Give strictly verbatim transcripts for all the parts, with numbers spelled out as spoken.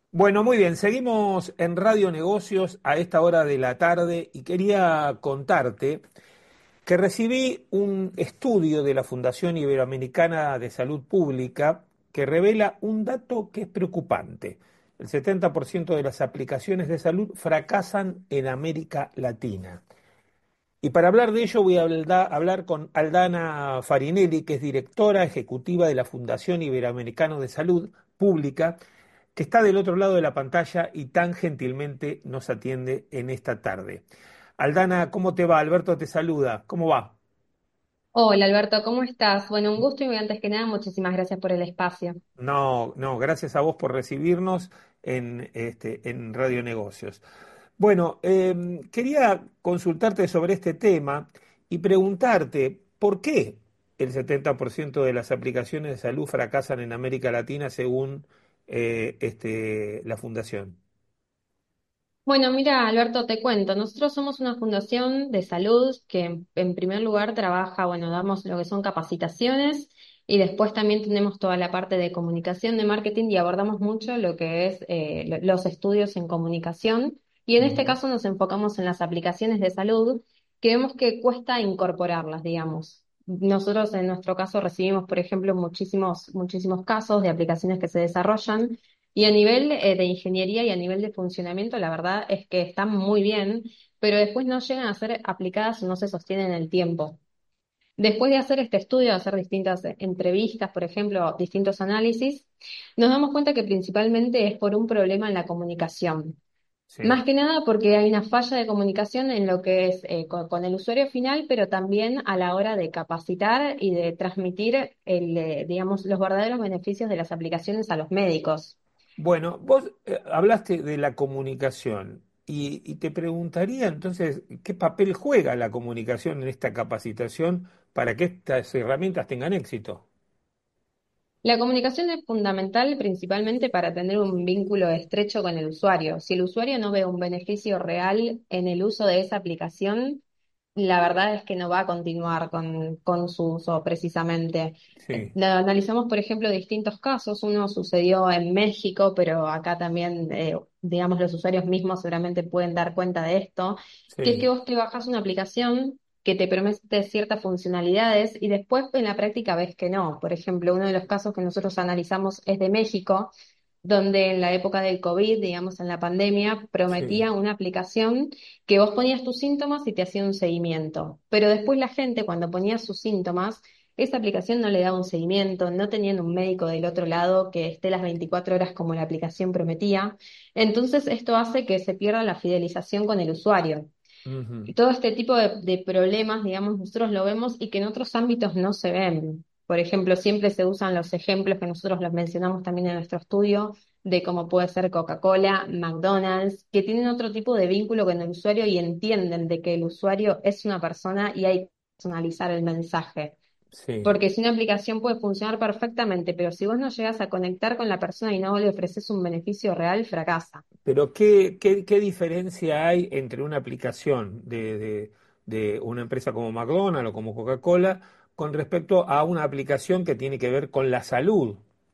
Bueno, muy bien, seguimos en Radio Negocios a esta hora de la tarde y quería contarte que recibí un estudio de la Fundación Iberoamericana de Salud Pública que revela un dato que es preocupante. El setenta por ciento de las aplicaciones de salud fracasan en América Latina. Y para hablar de ello voy a habla- hablar con Aldana Farinelli, que es directora ejecutiva de la Fundación Iberoamericana de Salud Pública, que está del otro lado de la pantalla y tan gentilmente nos atiende en esta tarde. Aldana, ¿cómo te va? Alberto te saluda. ¿Cómo va? Hola Alberto, ¿cómo estás? Bueno, un gusto y antes que nada, muchísimas gracias por el espacio. No, no, gracias a vos por recibirnos en, este, en Radio Negocios. Bueno, em, quería consultarte sobre este tema y preguntarte por qué el setenta por ciento de las aplicaciones de salud fracasan en América Latina según eh, este, la Fundación. Bueno, mira Alberto, te cuento, nosotros somos una fundación de salud que en, en primer lugar trabaja, bueno, damos lo que son capacitaciones y después también tenemos toda la parte de comunicación, de marketing y abordamos mucho lo que es eh, lo- los estudios en comunicación y en este Ujú. caso nos enfocamos en las aplicaciones de salud que vemos que cuesta incorporarlas, digamos. Nosotros en nuestro caso recibimos, por ejemplo, muchísimos, muchísimos casos de aplicaciones que se desarrollan y a nivel eh, de ingeniería y a nivel de funcionamiento, la verdad es que están muy bien, pero después no llegan a ser aplicadas o no se sostienen en el tiempo. Después de hacer este estudio, de hacer distintas eh, entrevistas, por ejemplo, distintos análisis, nos damos cuenta que principalmente es por un problema en la comunicación. Sí. Más que nada porque hay una falla de comunicación en lo que es eh, con, con el usuario final, pero también a la hora de capacitar y de transmitir el, eh, digamos, los verdaderos beneficios de las aplicaciones a los médicos. Bueno, vos eh, hablaste de la comunicación y, y te preguntaría entonces, ¿qué papel juega la comunicación en esta capacitación para que estas herramientas tengan éxito? La comunicación es fundamental principalmente para tener un vínculo estrecho con el usuario. Si el usuario no ve un beneficio real en el uso de esa aplicación, la verdad es que no va a continuar con, con su uso precisamente. Eh, Sí, la- Analizamos, por ejemplo, distintos casos. Uno sucedió en México, pero acá también, eh, digamos, los usuarios mismos seguramente pueden dar cuenta de esto, que es que sí, vos te bajás una aplicación que te promete ciertas funcionalidades y después en la práctica ves que no. Por ejemplo, uno de los casos que nosotros analizamos es de México, donde en la época del COVID, digamos, en la pandemia, sí. prometía una aplicación que vos ponías tus síntomas y te hacía un seguimiento. Pero después la gente, cuando ponía sus síntomas, esa aplicación no le daba un seguimiento, no tenían un médico del otro lado que esté las veinticuatro horas como la aplicación prometía. Entonces, esto hace que se pierda la fidelización con el usuario. Ujú. Y todo este tipo de, de problemas, digamos, nosotros lo vemos y que en otros ámbitos no se ven. Por ejemplo, siempre se usan los ejemplos que nosotros los mencionamos también en nuestro estudio, de cómo puede ser Coca-Cola, McDonald's, que tienen otro tipo de vínculo con el usuario y entienden de que el usuario es una persona y hay que personalizar el mensaje. Sí. Porque si una aplicación puede funcionar perfectamente, pero si vos no llegas a conectar con la persona y no le ofreces un beneficio real, fracasa. Pero ¿qué, qué, qué diferencia hay entre una aplicación de, de, de una empresa como McDonald's o como Coca-Cola con respecto a una aplicación que tiene que ver con la salud?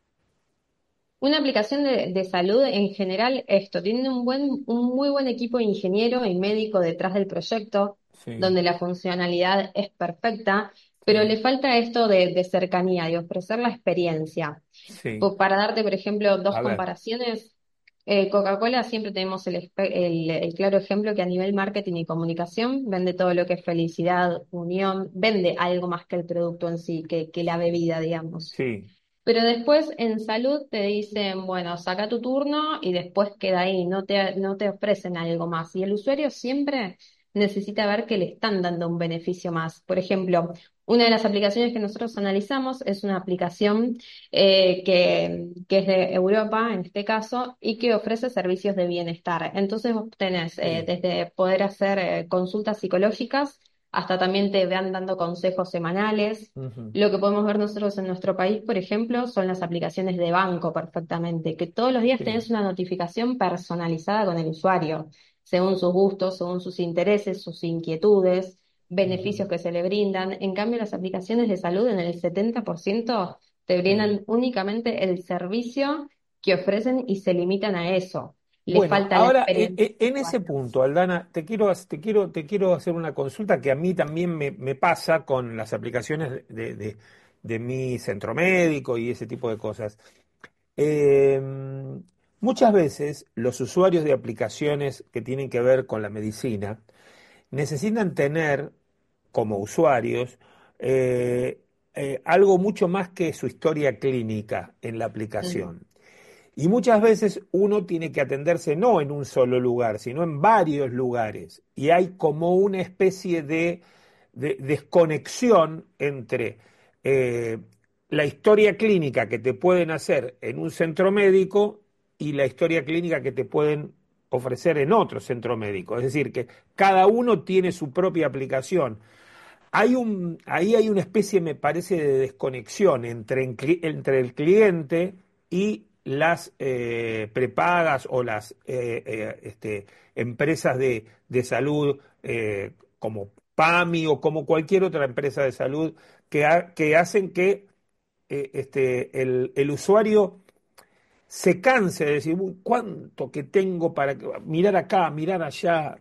Una aplicación de, de salud en general, esto, tiene un buen, un muy buen equipo de ingeniero y médico detrás del proyecto, Sí, donde la funcionalidad es perfecta, pero sí, le falta esto de, de cercanía, de ofrecer la experiencia. sí. Po- Para darte, por ejemplo, dos A ver, comparaciones, eh, Coca-Cola siempre tenemos el, espe- el, el claro ejemplo que a nivel marketing y comunicación vende todo lo que es felicidad, unión, vende algo más que el producto en sí, que, que la bebida, digamos. sí, Pero después en salud te dicen, bueno, saca tu turno y después queda ahí, no te, no te ofrecen algo más. Y el usuario siempre necesita ver que le están dando un beneficio más. Por ejemplo, una de las aplicaciones que nosotros analizamos es una aplicación eh, que, que es de Europa, en este caso, y que ofrece servicios de bienestar. Entonces vos tenés eh, sí. desde poder hacer eh, consultas psicológicas hasta también te van dando consejos semanales. Ujú. Lo que podemos ver nosotros en nuestro país, por ejemplo, son las aplicaciones de banco perfectamente, que todos los días Sí. tenés una notificación personalizada con el usuario, según sus gustos, según sus intereses, sus inquietudes, Ujú. beneficios que se le brindan. En cambio, las aplicaciones de salud en el setenta por ciento te Sí. brindan únicamente el servicio que ofrecen y se limitan a eso. Le Bueno, falta la ahora e- experiencia e- del en ese usuario. punto, Aldana, te quiero, te quiero, te quiero hacer una consulta que a mí también me, me pasa con las aplicaciones de, de- de mi centro médico y ese tipo de cosas. Eh, Muchas veces los usuarios de aplicaciones que tienen que ver con la medicina necesitan tener como usuarios eh, eh, algo mucho más que su historia clínica en la Mm. aplicación. Y muchas veces uno tiene que atenderse no en un solo lugar, sino en varios lugares. Y hay como una especie de, de desconexión entre eh, la historia clínica que te pueden hacer en un centro médico y la historia clínica que te pueden ofrecer en otro centro médico. Es decir, que cada uno tiene su propia aplicación. Hay un, ahí hay una especie, me parece, de desconexión entre, entre el cliente y las eh, prepagas o las eh, eh, este, empresas de, de salud eh, como PAMI o como cualquier otra empresa de salud que, ha- que hacen que eh, este, el, el usuario se canse de decir, "Uy, ¿cuánto que tengo para que- mirar acá, mirar allá?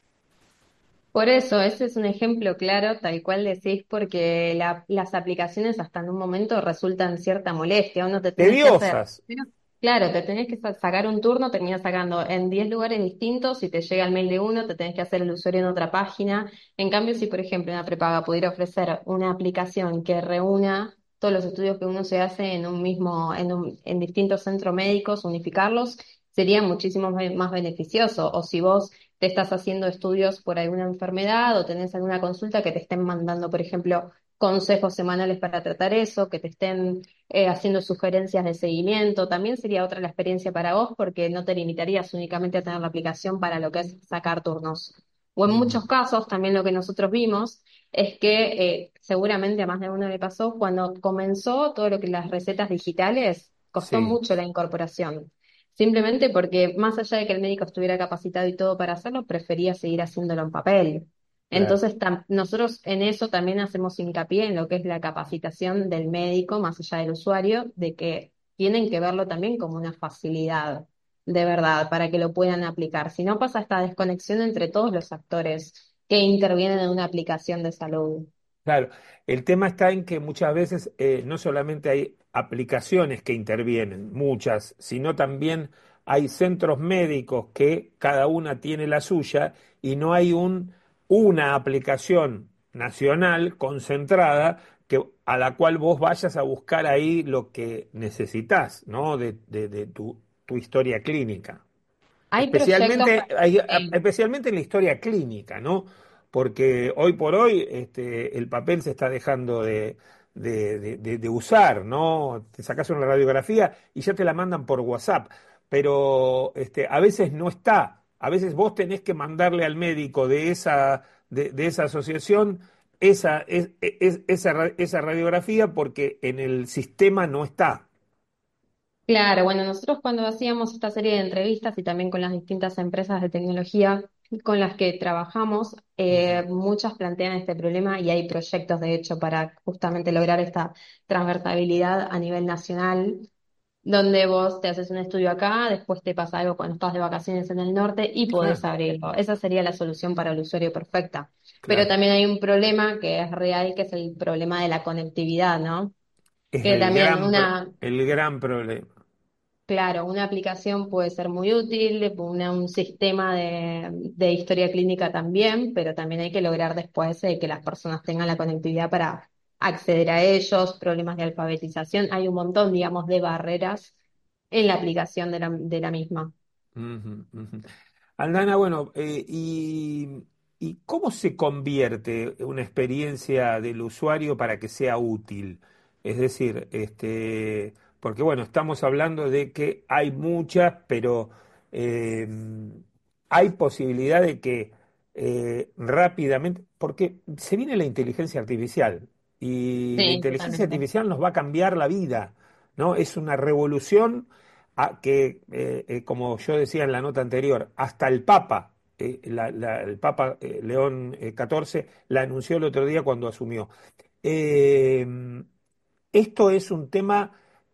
Por eso, ese es un ejemplo claro, tal cual decís, porque la- las aplicaciones hasta en un momento resultan cierta molestia. Uno te tenés que hacer, Tediosas. pero, claro, te tenés que sa- sacar un turno, terminás sacando en diez lugares distintos, si te llega el mail de uno, te tenés que hacer el usuario en otra página. En cambio, si por ejemplo una prepaga pudiera ofrecer una aplicación que reúna todos los estudios que uno se hace en un mismo, en un- en distintos centros médicos, unificarlos, sería muchísimo más más beneficioso. O si vos te estás haciendo estudios por alguna enfermedad o tenés alguna consulta que te estén mandando, por ejemplo, consejos semanales para tratar eso, que te estén eh, haciendo sugerencias de seguimiento. También sería otra la experiencia para vos porque no te limitarías únicamente a tener la aplicación para lo que es sacar turnos. O en Ujú. muchos casos, también lo que nosotros vimos es que eh, seguramente a más de uno le pasó, cuando comenzó todo lo que las recetas digitales, costó Sí, mucho la incorporación. Simplemente porque más allá de que el médico estuviera capacitado y todo para hacerlo, prefería seguir haciéndolo en papel. claro. Entonces, tam- nosotros en eso también hacemos hincapié en lo que es la capacitación del médico, más allá del usuario, de que tienen que verlo también como una facilidad, de verdad, para que lo puedan aplicar. Si no, pasa esta desconexión entre todos los actores que intervienen en una aplicación de salud. Claro, el tema está en que muchas veces eh, no solamente hay aplicaciones que intervienen, muchas, sino también hay centros médicos que cada una tiene la suya y no hay un, una aplicación nacional concentrada que, a la cual vos vayas a buscar ahí lo que necesitas, ¿no? De, de- de tu, tu historia clínica. Hay proyectos Especialmente, para... hay- a- Sí. especialmente en la historia clínica, ¿no? Porque hoy por hoy este, el papel se está dejando de, de- de- de- de usar, ¿no? Te sacas una radiografía y ya te la mandan por WhatsApp, pero este, a veces no está. A veces vos tenés que mandarle al médico de esa, de, de esa asociación esa, es- es- esa, ra- esa radiografía porque en el sistema no está. Claro, bueno, nosotros cuando hacíamos esta serie de entrevistas y también con las distintas empresas de tecnología con las que trabajamos, Ujú. eh, muchas plantean este problema y hay proyectos, de hecho, para justamente lograr esta transversabilidad a nivel nacional, donde vos te haces un estudio acá, después te pasa algo cuando estás de vacaciones en el norte y podés Claro, abrirlo. Esa sería la solución para el usuario perfecta. Pero claro. también hay un problema que es real, que es el problema de la conectividad, ¿no? Es Que el también gran, pro- una el gran problema. Claro, una aplicación puede ser muy útil, una- un sistema de, de historia clínica también, pero también hay que lograr después eh, que las personas tengan la conectividad para acceder a ellos, problemas de alfabetización, hay un montón, digamos, de barreras en la aplicación de la, de la misma. Ujú, ujú. Aldana, bueno, eh, y, ¿y cómo se convierte una experiencia del usuario para que sea útil? Es decir, este, porque bueno, estamos hablando de que hay muchas, pero eh, hay posibilidad de que eh, rápidamente, porque se viene la inteligencia artificial y la Sí, inteligencia totalmente. artificial nos va a cambiar la vida, ¿no? Es una revolución a que, eh, eh, como yo decía en la nota anterior, hasta el Papa, eh, la- la- el Papa eh, León eh, catorce, la anunció el otro día cuando asumió. Eh, Esto es un tema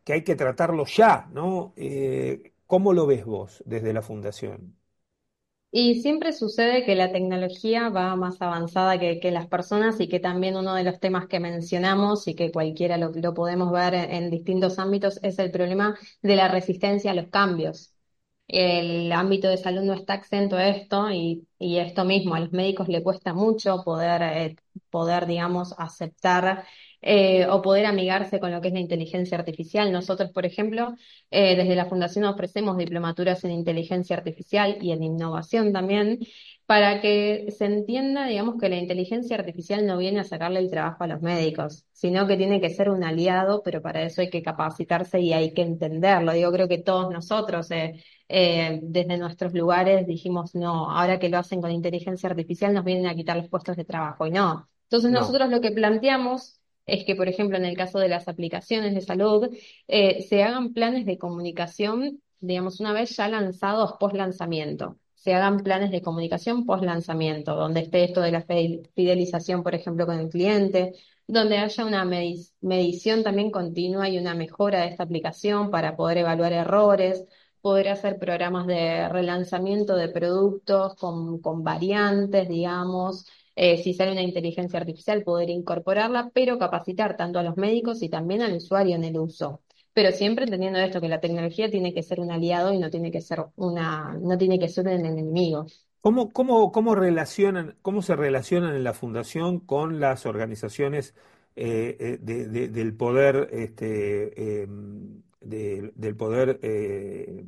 que hay que tratarlo ya, ¿no? Eh, ¿cómo lo ves vos desde la fundación? Y siempre sucede que la tecnología va más avanzada que, que las personas y que también uno de los temas que mencionamos y que cualquiera lo, lo podemos ver en, en distintos ámbitos es el problema de la resistencia a los cambios. El ámbito de salud no está exento a esto y, y esto mismo, a los médicos le cuesta mucho poder, eh, poder, digamos, aceptar eh, o poder amigarse con lo que es la inteligencia artificial. Nosotros, por ejemplo, eh, desde la Fundación ofrecemos diplomaturas en inteligencia artificial y en innovación también, para que se entienda, digamos, que la inteligencia artificial no viene a sacarle el trabajo a los médicos, sino que tiene que ser un aliado, pero para eso hay que capacitarse y hay que entenderlo. Digo, creo que todos nosotros, eh, eh, desde nuestros lugares, dijimos, no, ahora que lo hacen con inteligencia artificial nos vienen a quitar los puestos de trabajo, y no. Entonces No, nosotros lo que planteamos es que, por ejemplo, en el caso de las aplicaciones de salud, eh, se hagan planes de comunicación, digamos, una vez ya lanzados post lanzamiento. Se hagan planes de comunicación post lanzamiento, donde esté esto de la fe- fidelización, por ejemplo, con el cliente, donde haya una medi- medición también continua y una mejora de esta aplicación para poder evaluar errores, poder hacer programas de relanzamiento de productos con, con variantes, digamos, eh, si sale una inteligencia artificial, poder incorporarla, pero capacitar tanto a los médicos y también al usuario en el uso. Pero siempre entendiendo esto, que la tecnología tiene que ser un aliado y no tiene que ser una, no tiene que ser un enemigo. ¿cómo, cómo, cómo relacionan, cómo se relacionan en la fundación con las organizaciones eh, eh, de- de- del poder, este, em, del del poder eh,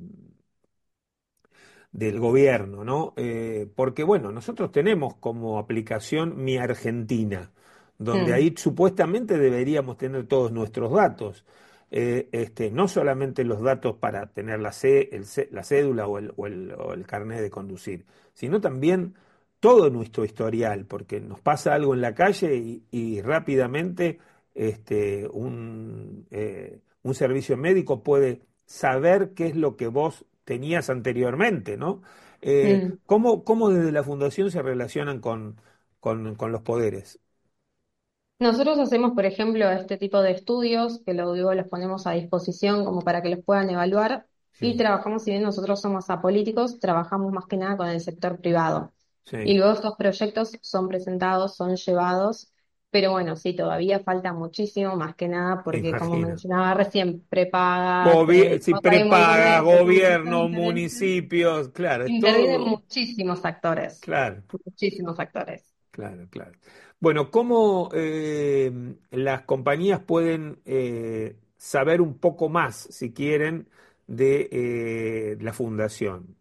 del gobierno, ¿no? Eh, porque, bueno, nosotros tenemos como aplicación Mi Argentina, donde Mm, ahí supuestamente deberíamos tener todos nuestros datos. Eh, este, no solamente los datos para tener la, cé- el cé- la cédula o el, o el, o el carnet de conducir, sino también todo nuestro historial, porque nos pasa algo en la calle y, y rápidamente este, un, eh, un servicio médico puede saber qué es lo que vos tenías anteriormente, ¿no? Eh, mm. ¿cómo, cómo desde la fundación se relacionan con, con, con los poderes? Nosotros hacemos, por ejemplo, este tipo de estudios que lo digo, los ponemos a disposición como para que los puedan evaluar y Sí, trabajamos, si bien nosotros somos apolíticos, trabajamos más que nada con el sector privado. Y sí, luego estos proyectos son presentados, son llevados, pero bueno, sí, todavía falta muchísimo, más que nada porque, como imagino. mencionaba recién, prepagas, Gobi- eh, si hay un montón prepaga, de, de puntos que gobierno, intervienen, municipios, claro, es intervienen todo, muchísimos actores, claro. muchísimos actores. Claro, claro. Bueno, ¿cómo eh, las compañías pueden eh, saber un poco más, si quieren, de eh, la fundación?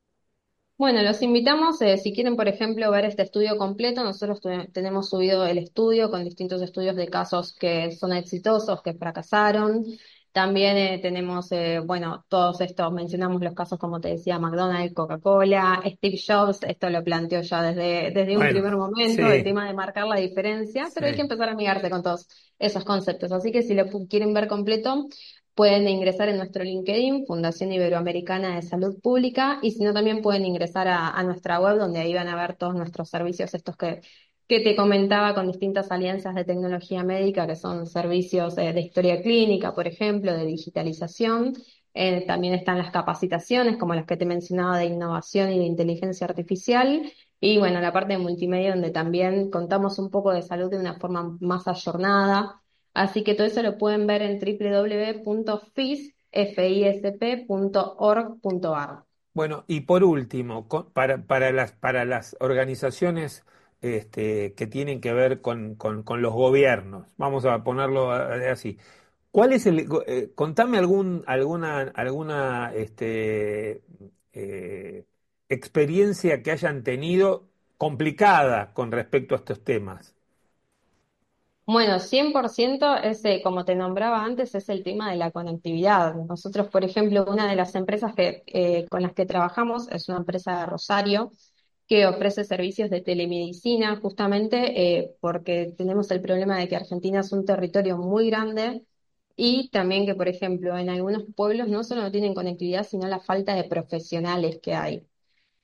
Bueno, los invitamos, eh, si quieren, por ejemplo, ver este estudio completo, nosotros tu- tenemos subido el estudio con distintos estudios de casos que son exitosos, que fracasaron. También eh, tenemos, eh, bueno, todos estos, mencionamos los casos, como te decía, McDonald's, Coca-Cola, Steve Jobs, esto lo planteó ya desde, desde un Bueno, primer momento, el sí, tema de marcar la diferencia, pero hay que sí. empezar a amigarse con todos esos conceptos. Así que si lo pu- quieren ver completo, pueden ingresar en nuestro LinkedIn, Fundación Iberoamericana de Salud Pública, y si no, también pueden ingresar a, a nuestra web, donde ahí van a ver todos nuestros servicios, estos que, que te comentaba, con distintas alianzas de tecnología médica, que son servicios eh, de historia clínica, por ejemplo, de digitalización. Eh, también están las capacitaciones, como las que te mencionaba, de innovación y de inteligencia artificial. Y bueno, la parte de multimedia, donde también contamos un poco de salud de una forma más ayornada. Así que todo eso lo pueden ver en w w w punto fisp punto org punto a r. Bueno, y por último, co- para, para las, para las organizaciones este, que tienen que ver con, con- con los gobiernos, vamos a ponerlo a- así, ¿cuál es el, go- eh, contame algún, alguna, alguna este, eh, experiencia que hayan tenido complicada con respecto a estos temas? Bueno, cien por ciento ese, como te nombraba antes, es el tema de la conectividad. Nosotros, por ejemplo, una de las empresas que, eh, con las que trabajamos es una empresa de Rosario que ofrece servicios de telemedicina, justamente eh, porque tenemos el problema de que Argentina es un territorio muy grande y también que, por ejemplo, en algunos pueblos no solo no tienen conectividad, sino la falta de profesionales que hay.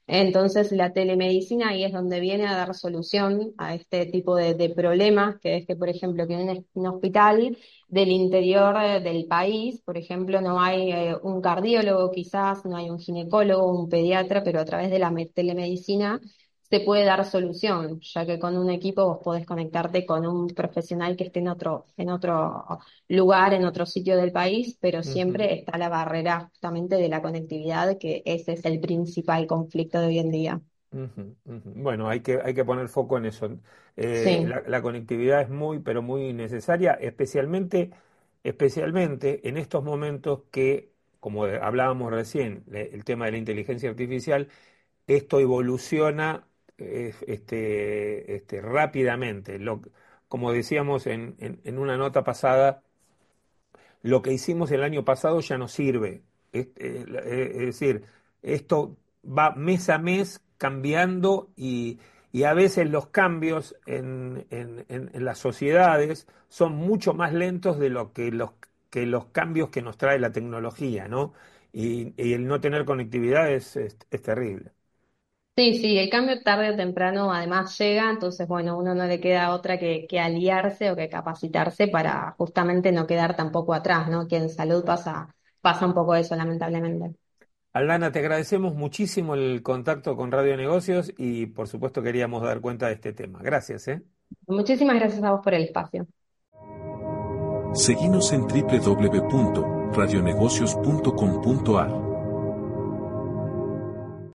Entonces, la telemedicina ahí es donde viene a dar solución a este tipo de, de problemas, que es que, por ejemplo, que en un, un hospital del interior eh, del país, por ejemplo, no hay eh, un cardiólogo quizás, no hay un ginecólogo, un pediatra, pero a través de la me- telemedicina se puede dar solución, ya que con un equipo vos podés conectarte con un profesional que esté en otro, en otro lugar, en otro sitio del país, pero Ujú. siempre está la barrera justamente de la conectividad, que ese es el principal conflicto de hoy en día. Ujú, ujú. Bueno, hay que, hay que poner foco en eso. Eh, Sí, la, la conectividad es muy, pero muy necesaria, especialmente, especialmente en estos momentos que, como hablábamos recién, le- el tema de la inteligencia artificial, esto evoluciona eh, este, este, rápidamente. Lo- como decíamos en, en en una nota pasada, lo que hicimos el año pasado ya no sirve. Es, eh, eh, es decir, esto va mes a mes cambiando y, y a veces los cambios en, en- en- en las sociedades son mucho más lentos de lo que los, que los cambios que nos trae la tecnología, ¿no? Y, y el no tener conectividad es, es, es terrible. sí, sí, el cambio tarde o temprano además llega, entonces bueno, uno no le queda otra que, que aliarse o que capacitarse para justamente no quedar tampoco atrás, ¿no? Que en salud pasa, pasa un poco eso, lamentablemente. Aldana, te agradecemos muchísimo el contacto con Radio Negocios y por supuesto queríamos dar cuenta de este tema. Gracias, ¿eh? Muchísimas gracias a vos por el espacio. Seguimos en doble u doble u doble u punto radionegocios punto com punto a r.